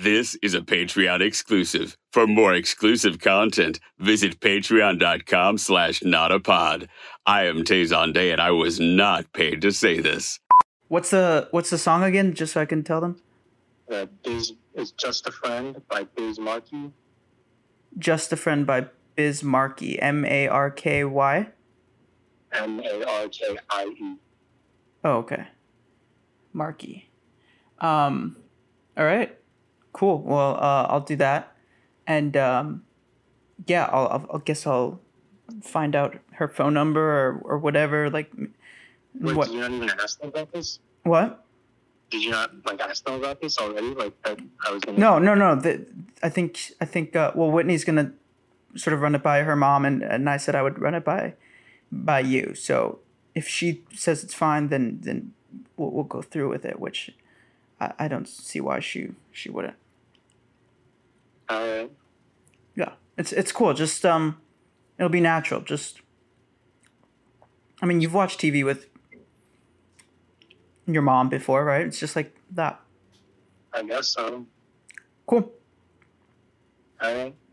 This is a Patreon exclusive. For more exclusive content, visit patreon.com/notapod. I am Tayson Day, and I was not paid to say this. What's the song again, just so I can tell them? Biz is Just a Friend by Biz Markie. Just a Friend by Biz Markie. Marky? Markie. Oh, okay. Markie. All right. Cool. Well, I'll do that, and yeah, I guess I'll find out her phone number or whatever. Like, Wait, what? did you not even ask them about this? What? Did you not ask them about this already? Like that I was gonna. No. I think. Well, Whitney's gonna sort of run it by her mom, and I said I would run it by you. So if she says it's fine, then we'll go through with it. Which I don't see why she wouldn't. All right. Yeah, it's cool. Just it'll be natural. Just, I mean, you've watched TV with your mom before, right? It's just like that. I guess so. Cool. All right.